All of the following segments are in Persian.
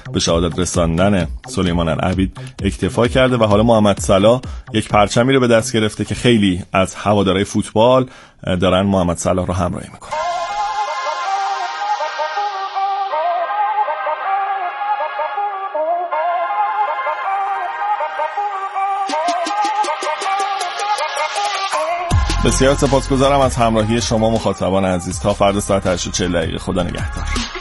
به شهادت رساندن سلیمان العبید اکتفا کرده و حالا محمد صلاح یک پرچمی رو به دست گرفته که خیلی از هوادارهای فوتبال دارن محمد صلاح رو همراهی میکنن. بسیار سپاسگزارم از همراهی شما مخاطبان عزیز. تا فردا ساعت 8:40. خدا نگهدار.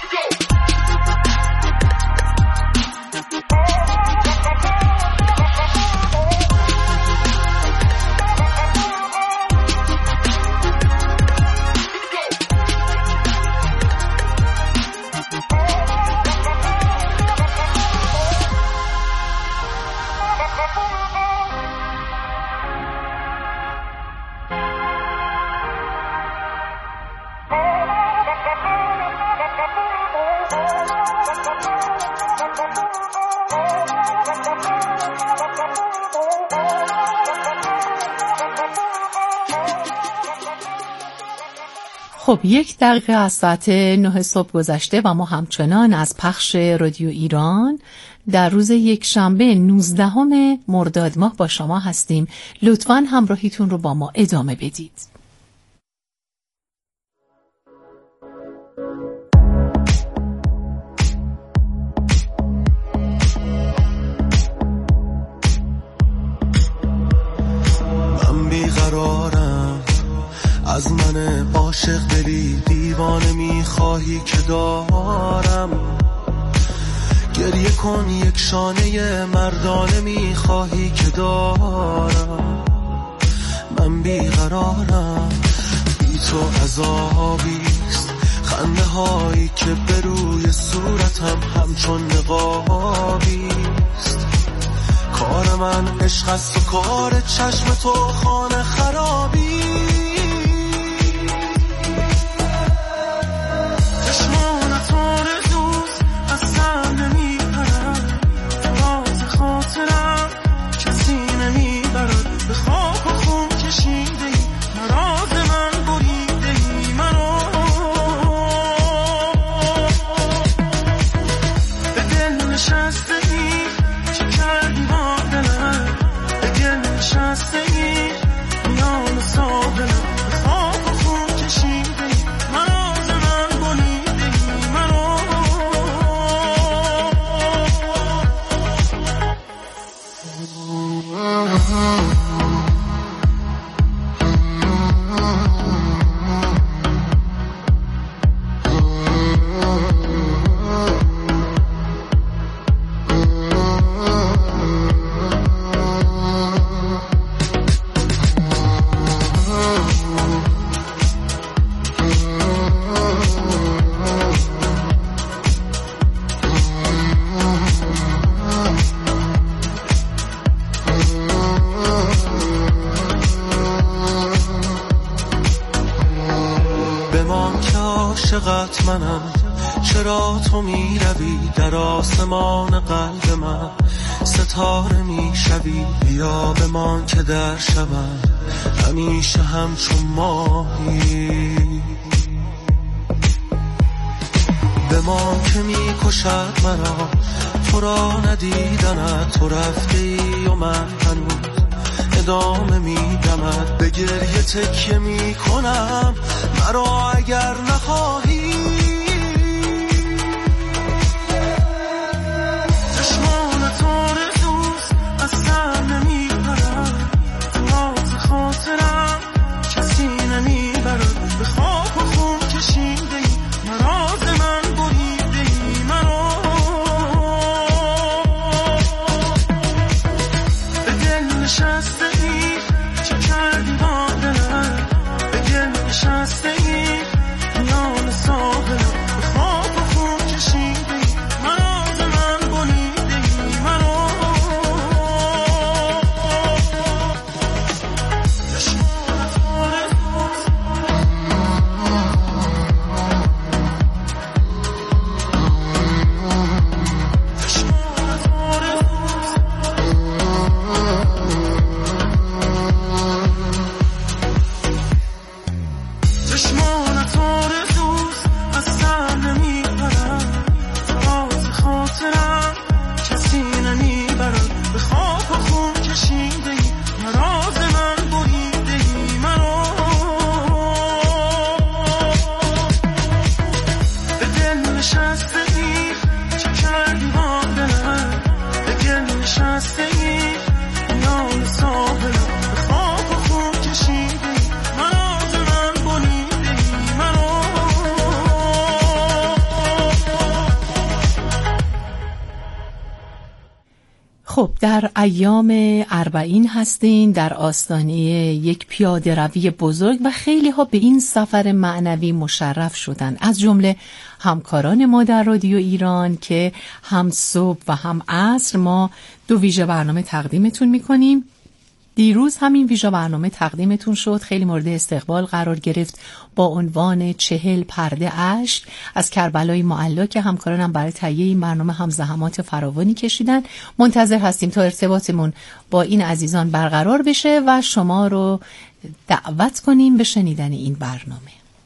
خب 1 دقیقه از ساعت 9 صبح گذشته و ما همچنان از پخش رادیو ایران در روز یکشنبه 19 مرداد ماه با شما هستیم. لطفاً همراهیتون رو با ما ادامه بدید. من بیقرارم، از من عاشق دلی دیوانه میخواهی که دارم، گریه کن یک شانه مردانه میخواهی که دارم. من بیقرارم، بی تو عذابیست، خنده هایی که به روی صورتم همچون نقابیست. کار من عشق است و کار چشم تو خانه خرابی. منم چرا تو می روی در آسمان قلب من، ستاره می شوی بیا بمان که در شبم همیشه همچون ماهی. بمان که می کشد مرا تو را ندیدنت، تو رفته ای و من هنوز ادامه می دمد، به گریه تکیه می کنم مرا اگر نخواهی. چشمان تو رزوز از سر نمی برد، تو راز خاطرم کسی نمی برد، به خاک و خون کشیده ای مراز من بریده ای مرا، به دل نشسته ای چه کردی با دلم، به دل نشسته ای میان خب در ایام 40 هستین، در آستانه یک پیاده روی بزرگ و خیلی ها به این سفر معنوی مشرف شدن، از جمله همکاران ما در رادیو ایران که هم صبح و هم عصر ما 2 ویژه برنامه تقدیمتون میکنیم. دیروز همین ویژه برنامه تقدیمتون شد، خیلی مورد استقبال قرار گرفت با عنوان 40 پرده اشک از کربلای معلا که همکارانم برای تهیه این برنامه هم زحمات فراوانی کشیدن. منتظر هستیم تا ارتباطمون با این عزیزان برقرار بشه و شما رو دعوت کنیم به شنیدن این برنامه.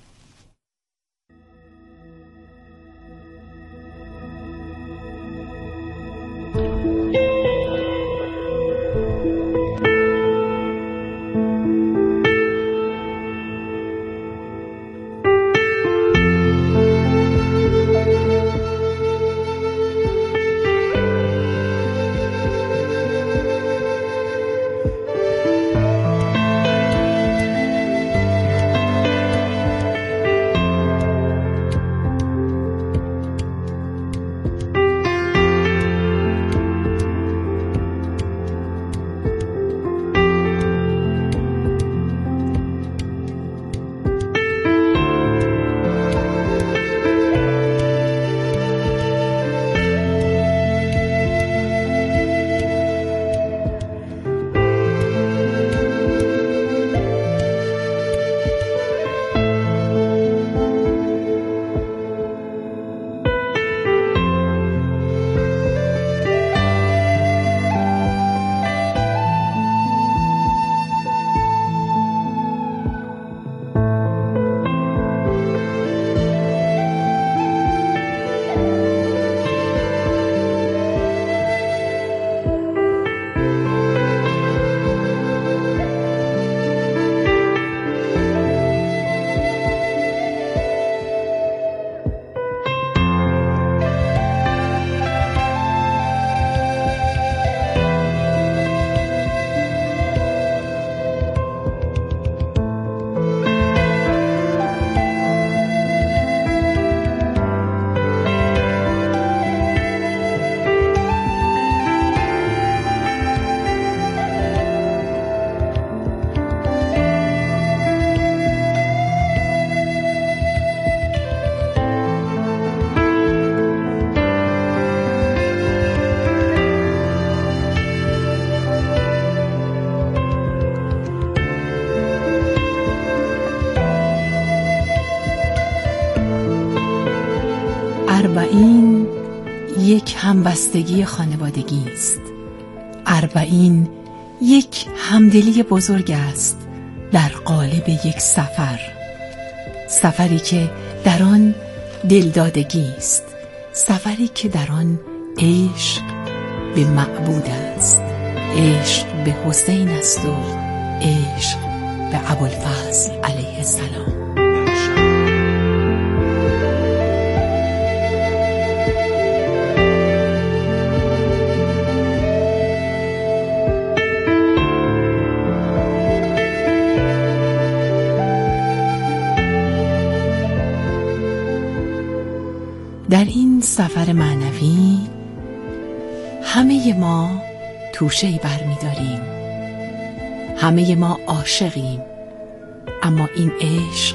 اربعین یک همبستگی خانوادگی است. اربعین یک همدلی بزرگ است در قالب یک سفر، سفری که در آن دلدادگی است، سفری که در آن عشق به معبود است، عشق به حسین است و عشق به ابوالفضل علیه السلام. در این سفر معنوی همه ما توشه‌ای برمی‌داریم، همه ما عاشقیم، اما این عشق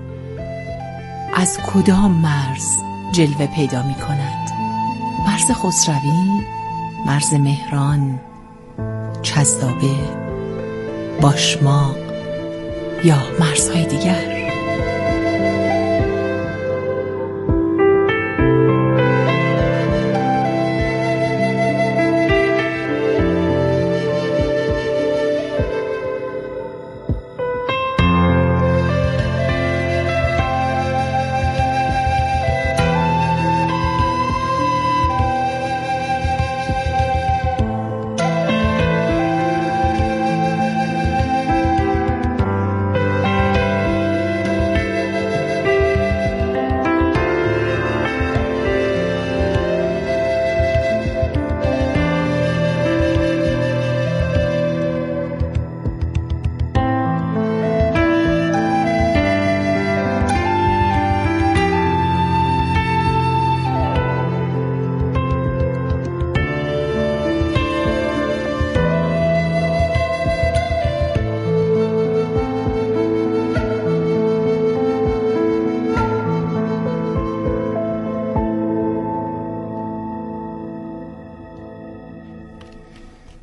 از کدام مرز جلوه پیدا می‌کند؟ مرز خسروی، مرز مهران، چذابه، باشماق یا مرزهای دیگر؟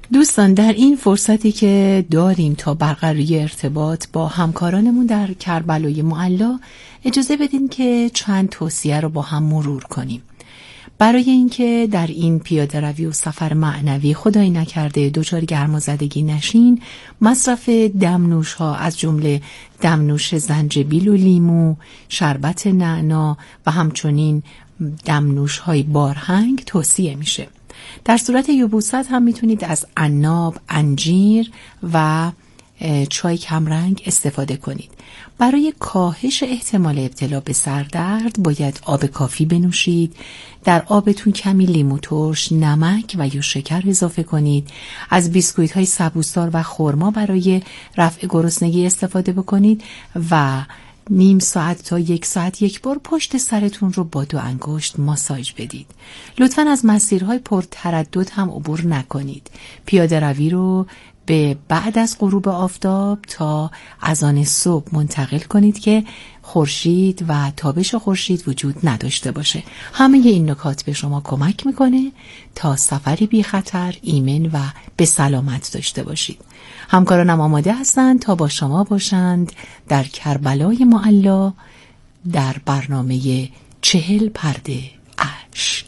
دوستان، در این فرصتی که داریم تا برقراری ارتباط با همکارانمون در کربلای معلی، اجازه بدین که چند توصیه رو با هم مرور کنیم. برای اینکه در این پیاده روی و سفر معنوی خدایی نکرده دچار گرمازدگی نشین، مصرف دمنوش ها از جمله دمنوش زنجبیل و لیمو، شربت نعنا و همچنین دمنوش های بارهنگ توصیه میشه. در صورت یبوست هم میتونید از عناب، انجیر و چای کمرنگ استفاده کنید. برای کاهش احتمال ابتلا به سردرد باید آب کافی بنوشید. در آبتون کمی لیمو ترش، نمک و یا شکر اضافه کنید. از بیسکویت های سبوسدار و خرما برای رفع گرسنگی استفاده بکنید و نیم ساعت تا 1 ساعت یک بار پشت سرتون رو با 2 انگشت ماساژ بدید. لطفاً از مسیرهای پرتردد هم عبور نکنید. پیاده روی رو به بعد از غروب آفتاب تا اذان صبح منتقل کنید که خورشید و تابش خورشید وجود نداشته باشه. همه این نکات به شما کمک میکنه تا سفری بی خطر، ایمن و به سلامت داشته باشید. همکارانم آماده هستند تا با شما باشند در کربلای معلی در برنامه 40 پرده اشک.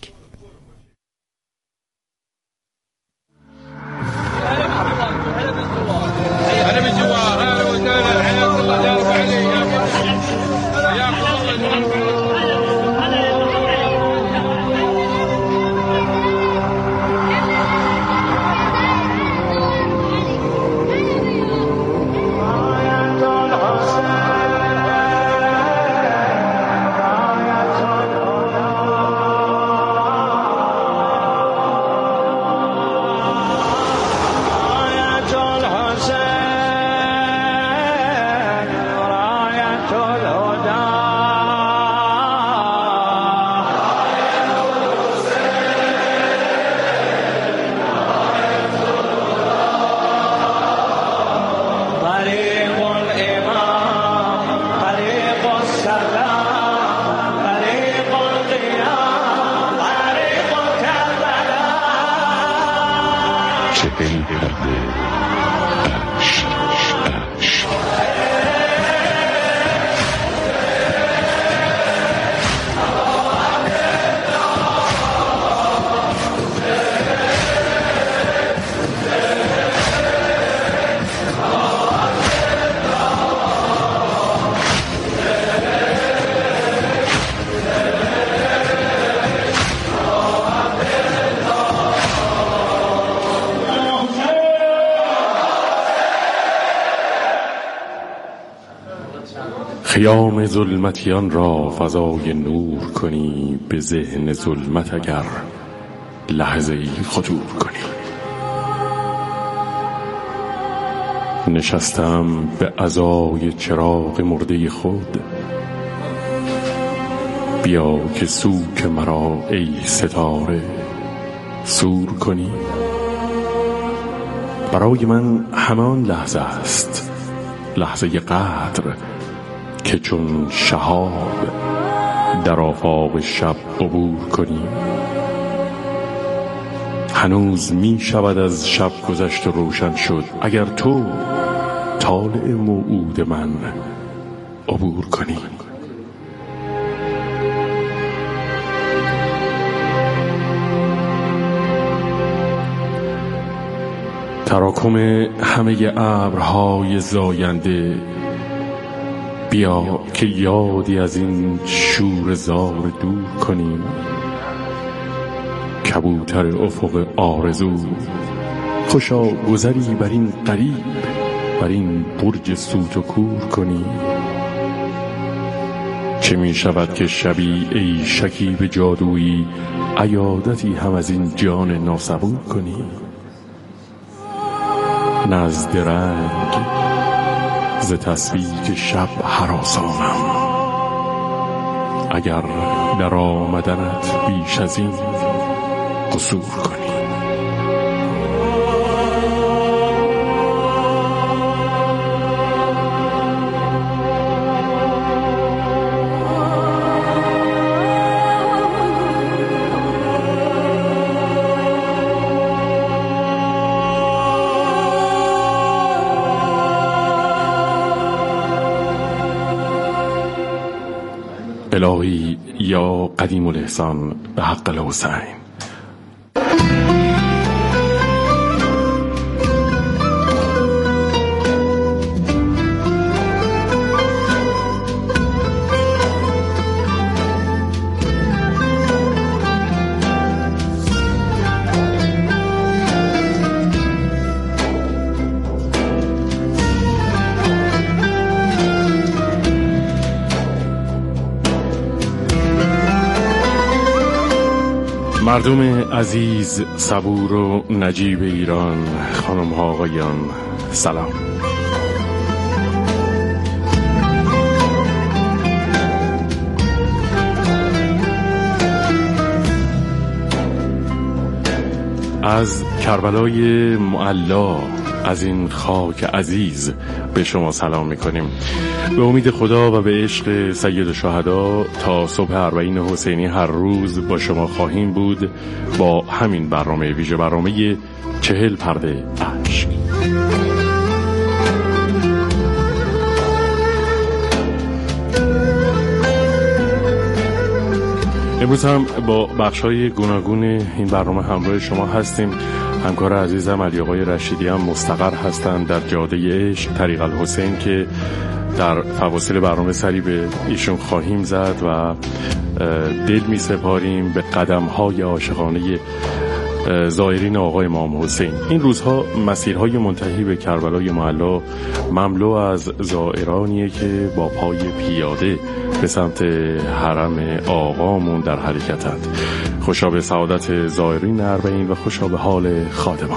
خیام ظلمتیان را فضای نور کنی، به ذهن ظلمت اگر لحظه‌ای خطور کنی. نشستم به عزای چراغ مرده خود، بیا که سوک مرا ای ستاره سور کنی. برای من همان لحظه است، لحظه قدر که چون شهاب در آفاق شب عبور کنی. هنوز می شود از شب گذشت و روشن شد، اگر تو طالع موعود من عبور کنی. تراکم همه ابرهای زاینده، بیا که یادی از این شور زار دور کنیم. کبوتر افق آرزو، خوشا گذری بر این غریب، بر این برج سوت و کور کنیم. چه می شود که شبی ای شکیب جادویی، عیادتی هم از این جان ناصبور کنیم. نزد رنگ ز تسبیح شب هراسانم، اگر در آمدنت بیش از این قصور کنی. الهی یا قدیم الاحسان به حق الحسین. مردم عزیز، صبور و نجیب ایران، خانم ها آقایان، سلام. از کربلای معلا، از این خاک عزیز به شما سلام میکنیم. به امید خدا و به عشق سید الشهدا تا صبح اربعین حسینی هر روز با شما خواهیم بود با همین برنامه ویژه، برنامه 40 پرده اشک. امروز هم با بخش‌های گوناگون این برنامه همراه شما هستیم. همکار عزیزم علی آقای رشیدی هم مستقر هستند در جاده عشق طریق الحسین که در فواصل برنامه سری به ایشون خواهیم زد و دل می سپاریم به قدم‌های عاشقانه زائرین آقای امام حسین. این روزها مسیرهای منتهی به کربلای معلا مملو از زائرانیه که با پای پیاده به سمت حرم آقامون در حرکتند. خوشا به سعادت زائرین اربعین و خوشا به حال خادمان.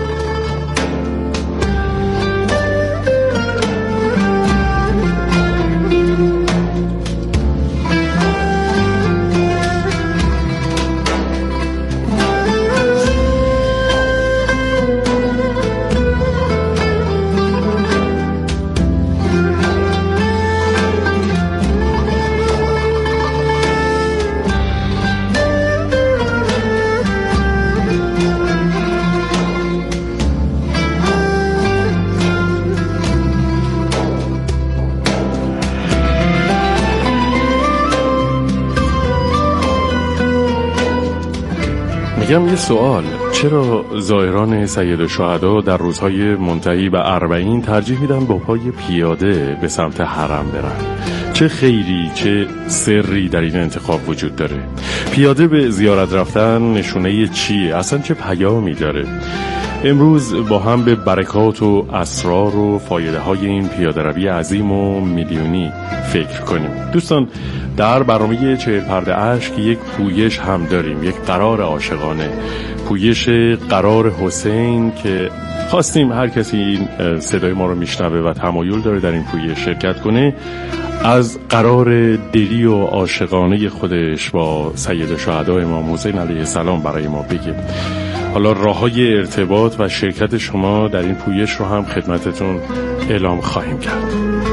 میگم یه سوال، چرا زائران سید الشهدا در روزهای منتهی به اربعین ترجیح میدن با پای پیاده به سمت حرم برن؟ چه خیری، چه سری در این انتخاب وجود داره؟ پیاده به زیارت رفتن نشونه چیه؟ اصلا چه پیامی داره؟ امروز با هم به برکات و اسرار و فایده های این پیاده روی عظیم و میلیونی فکر کنیم. دوستان، در برنامه 40 پرده اشک یک پویش هم داریم، یک قرار عاشقانه، پویش قرار حسین که خواستیم هر کسی این صدای ما رو میشنوه و تمایل داره در این پویش شرکت کنه از قرار دلی و عاشقانه خودش با سید الشهدا امام حسین علیه السلام برای ما بگه. حالا راه‌های ارتباط و شرکت شما در این پویش رو هم خدمتتون اعلام خواهیم کرد.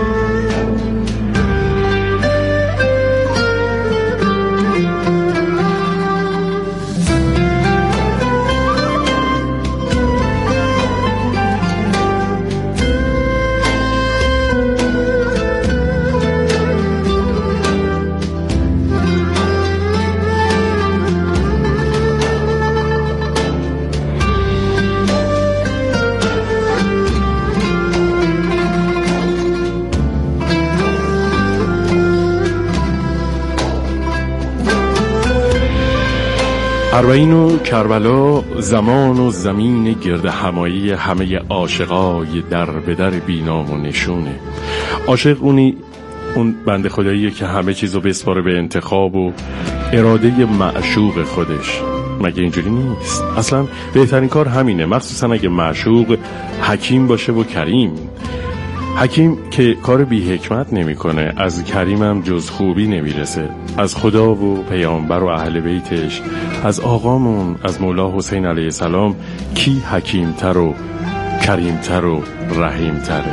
اربعین و کربلا، زمان و زمین گرد همایی همه عاشقای در به در بینام و نشونه. عاشق اون بنده خداییه که همه چیزو بسپاره به انتخاب و اراده معشوق خودش. مگه اینجوری نیست؟ اصلا بهترین کار همینه، مخصوصا اگه معشوق حکیم باشه و کریم. حکیم که کار بی حکمت نمی کنه، از کریمم جز خوبی نمیرسه. از خدا و پیامبر و اهل بیتش، از آقامون، از مولا حسین علیه السلام کی حکیمتر و کریمتر و رحیمتره؟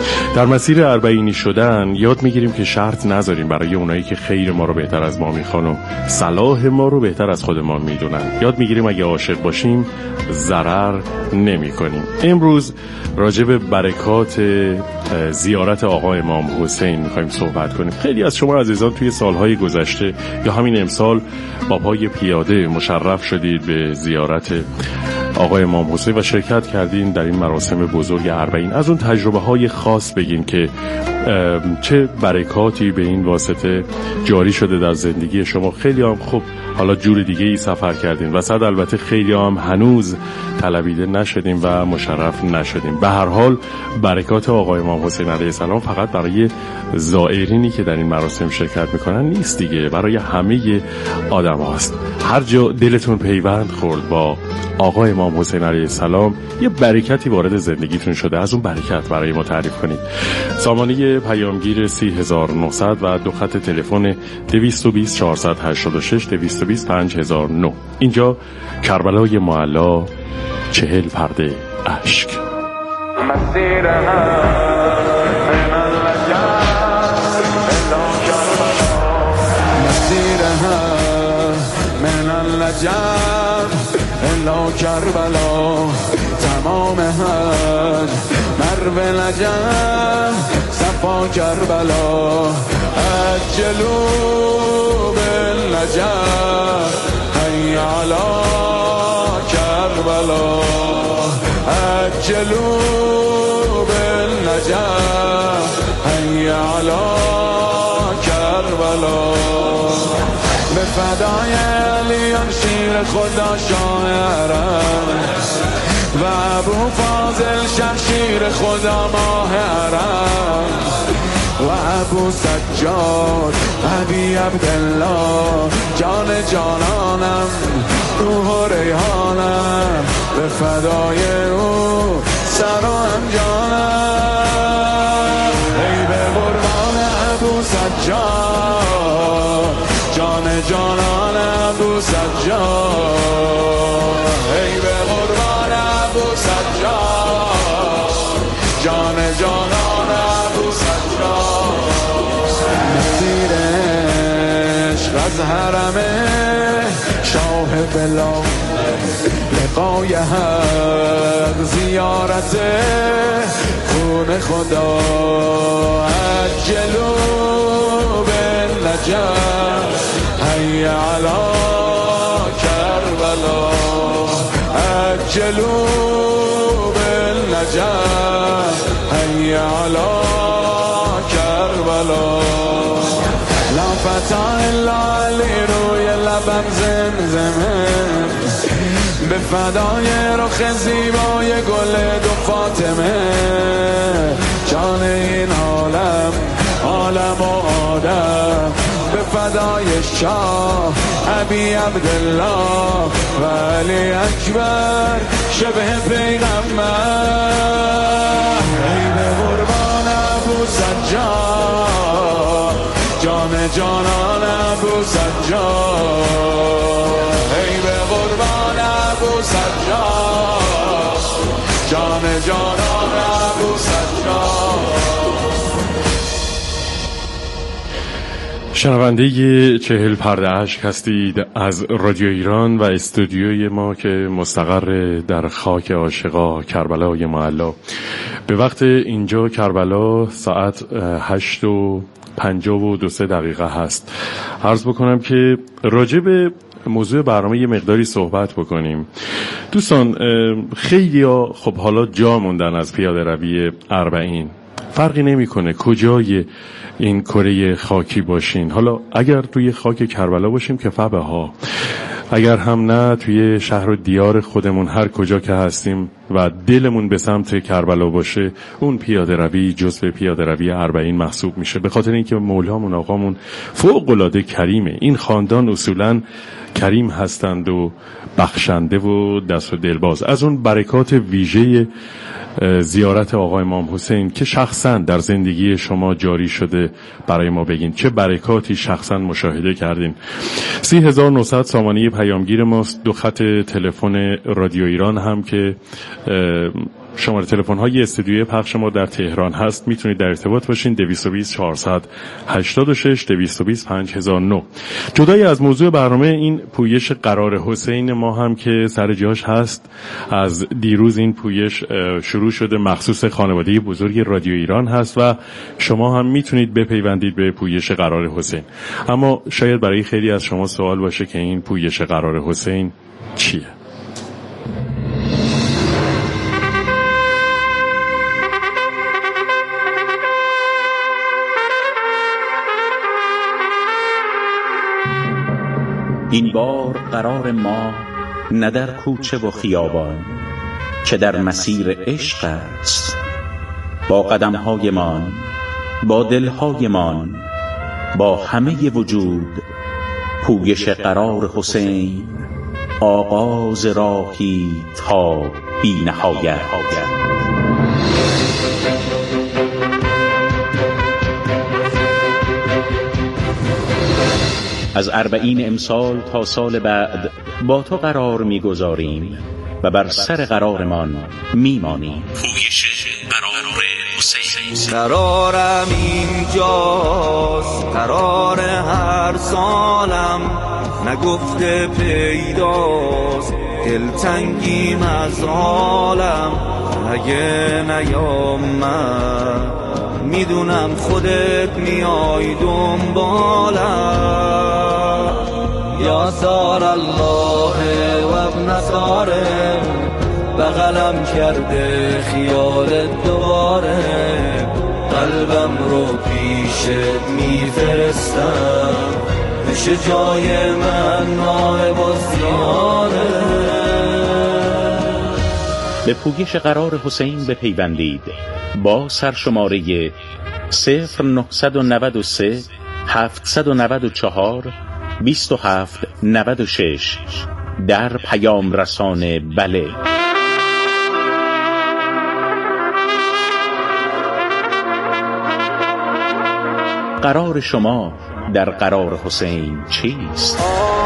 در مسیر اربعینی شدن یاد میگیریم که شرط نذاریم برای اونایی که خیر ما رو بهتر از ما میخوان و صلاح ما رو بهتر از خودمان میدونن. یاد میگیریم اگه عاشق باشیم ضرر نمی کنیم. امروز راجع به برکات زیارت آقا امام حسین میخوایم صحبت کنیم. خیلی از شما عزیزان توی سالهای گذشته یا همین امسال با پای پیاده مشرف شدید به زیارت آقای امام حسین و شرکت کردین در این مراسم بزرگ اربعین. از اون تجربه های خاص بگین که چه برکاتی به این واسطه جاری شده در زندگی شما. خیلی هم خب حالا جور دیگه ای سفر کردین و صد البته خیلی هم هنوز طلبیده نشدیم و مشرف نشدیم. به هر حال برکات آقای امام حسین علیه السلام فقط برای زائرینی که در این مراسم شرکت میکنن نیست دیگه، برای همه آدم هاست. هر جا دلتون پیوند خورد با آقای امام حسین علیه السلام یه برکتی وارد زندگیتون شده، از اون برکت برای ما تعریف کنید. سامانه پیامگیر 30900 و دو خط تلفن 220 486 220 5009. اینجا کربلای معلا 40 پرده اشک. الا کربلا تمام هر مرو نجم صفا کربلا اجلو بالنجم حی علی کربلا اجلو بالنجم حی علی کربلا به فدای علیان شیر خدا شاه حرم و ابو فاضل شمشیر خدا ماه حرم و ابو سجاد ابی عبدالله جان جانانم روح و ریحانم به فدای او سر و انجانم ای به قربان ابو سجاد جان جانان ابو سجاد ای به قربان ابو سجاد جان جانان ابو سجاد مسیر عشق از حرم شاه بلا لقای حق زیارت خون خدا عجلو بالنجم حی علی کربلا عجلو بالنجم حی علی کربلا لا فتح الا علی روی لبم زمزمه به فدای رخ زیبای گل دو فاطمه جان این عالم عالم و آدم به فدای شاه ابی عبدالله و علی اکبر شبه پیغمبر ای به قربان ابو سجاد جان جانان ابو سجاد ای به قربان ابو سجاد جان جانان ابو سجاد. شنونده 40 پرده اشک هستید از رادیو ایران و استودیوی ما که مستقر در خاک عاشقا کربلای معلا. به وقت اینجا کربلا ساعت 8:52 هست. عرض بکنم که راجع به موضوع برنامه یه مقداری صحبت بکنیم. دوستان خیلی ها خب حالا جا موندن از پیاده روی اربعین، فرقی نمیکنه کجای این کره خاکی باشین. حالا اگر توی خاک کربلا باشیم که فبه ها، اگر هم نه توی شهر و دیار خودمون هر کجا که هستیم و دلمون به سمت کربلا باشه، اون پیاده روی جزء پیاده روی اربعین محسوب میشه، به خاطر اینکه مولامون آقامون فوق العاده کریمه. این خاندان اصولاً کریم هستند و بخشنده و دست و دلباز. از اون برکات ویژه زیارت آقای امام حسین که شخصا در زندگی شما جاری شده برای ما بگین، چه برکاتی شخصا مشاهده کردین. 3900 سامانه پیامگیر ماست، دو خط تلفن رادیو ایران هم که شماره تلفن های استودیوی پخش ما در تهران هست، میتونید در ارتباط باشین. 220 486 220 5009. جدای از موضوع برنامه، این پویش قرار حسین ما هم که سر جاش هست. از دیروز این پویش شروع شده، مخصوص خانواده بزرگ رادیو ایران هست و شما هم میتونید بپیوندید به پویش قرار حسین. اما شاید برای خیلی از شما سوال باشه که این پویش قرار حسین چیه؟ این بار قرار ما نه در کوچه و خیابان که در مسیر عشق است. با قدم‌هایمان، با دل‌هایمان، با همه وجود، پویش قرار حسین، آغاز راهی تا بی نهایت. از 40 امسال تا سال بعد با تو قرار می‌گذاریم و بر سر قرارمان میمانیم. پویش قرار حسین. قرارم اینجاست، قرار هر سالم نگفته پیداست، دلتنگیم از حالم اگه نیام من، میدونم خودت میای دنبالم. یا سار الله و ابن ساره، بغلم کرده خیالت دوباره، قلبم رو پیشت میفرستم، بشه جای من نائب الزیاره. به پویش قرار حسین بپیوندید با سرشماره 0993 794 2796 در پیام رسانه بله. قرار شما در قرار حسین چیست؟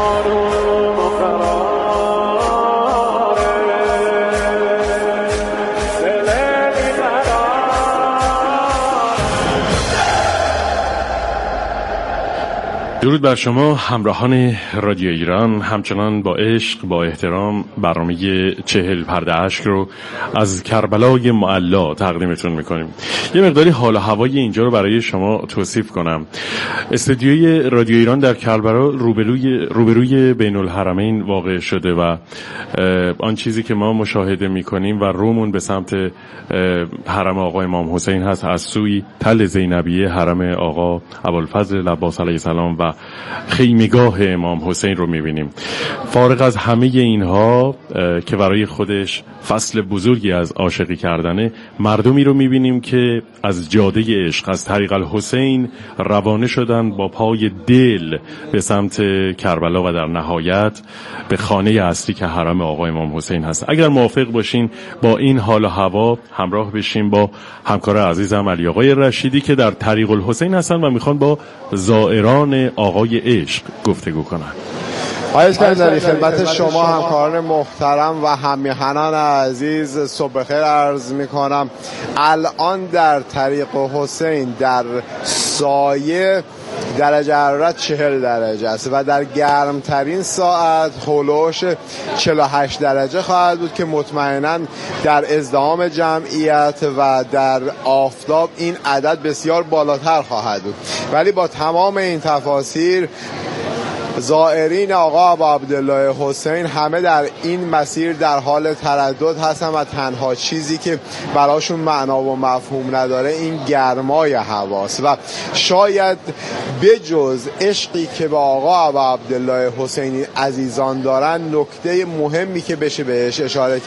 درود بر شما همراهان رادیو ایران. همچنان با عشق، با احترام برنامه 40 پرده اشک رو از کربلای معلا تقدیمتون میکنیم. یه مقداری حال و هوای اینجا رو برای شما توصیف کنم. استودیوی رادیو ایران در کربلا روبروی بین الحرمین واقع شده و آن چیزی که ما مشاهده میکنیم و رومون به سمت حرم آقا امام حسین هست، از سوی تل زینبیه حرم آقا ابوالفضل عباس علیه السلام و خیمگاه امام حسین رو میبینیم. فارغ از همه اینها که برای خودش فصل بزرگی از عاشقی کردنه، مردمی رو میبینیم که از جاده عشق، از طریق الحسین روانه شدن با پای دل به سمت کربلا و در نهایت به خانه اصلی که حرم آقا امام حسین هست. اگر موافق باشین با این حال و هوا همراه بشیم با همکار عزیزم علی آقای رشیدی که در طریق الحسین هستن و میخوان با زائران آقای عشق گفتگو کنن. آقای اسکندری، خدمت شما همکاران محترم و هم‌میهنان عزیز صبح بخیر عرض میکنم. الان در طریق حسین در سایه درجه حرارت 40 درجه است و در گرمترین ساعت هولوش 48 درجه خواهد بود که مطمئناً در ازدحام جمعیت و در آفتاب این عدد بسیار بالاتر خواهد بود. ولی با تمام این تفاصیل زائرین آقا ابو عبدالله حسین همه در این مسیر در حال تردد هستن و تنها چیزی که براشون معنا و مفهوم نداره این گرمای هواست و شاید بجز عشقی که به آقا ابو عبدالله حسینی عزیزان دارن، نکته مهمی که بشه بهش اشاره